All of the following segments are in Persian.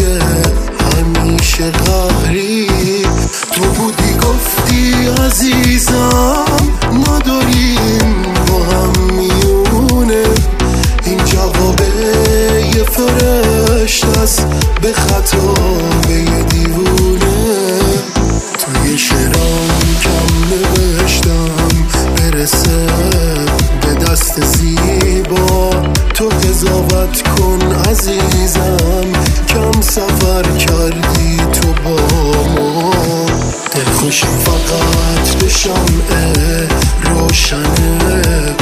که همیشه قهری. تو بودی گفتی عزیزم ما داریم با هم میونه. این جوابه یه فرشته است به خطاب یه دیوونه. توی شعرام کم نوشتم برسه به دست زیبا. تو قضاوت کن عزیزم کم سفر کردی تو با ما. دلخوشی فقط به شمع روشنه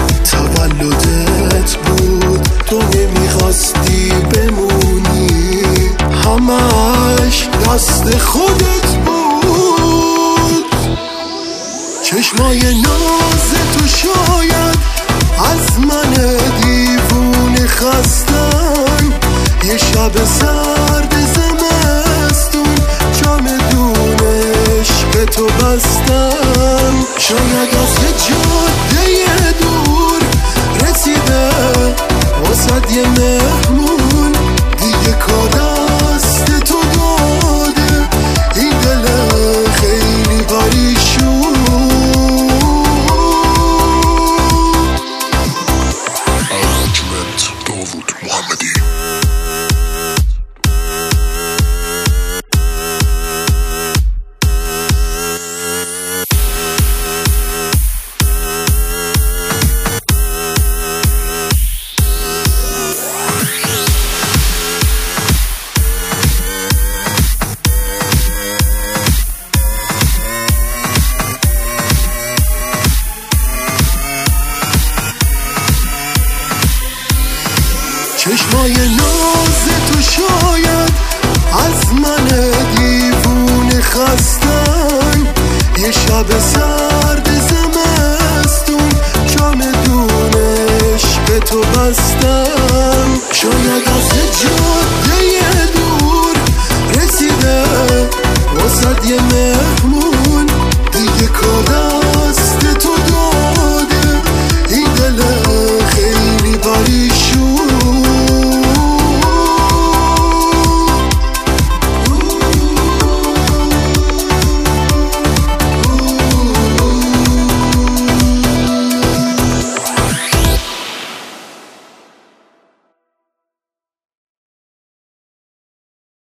تولدت بود. تو نمیخواستی بمونی همش دست خودت بود. چشمای ناز تو شاید از من دیوونه خستن. یه شب سرد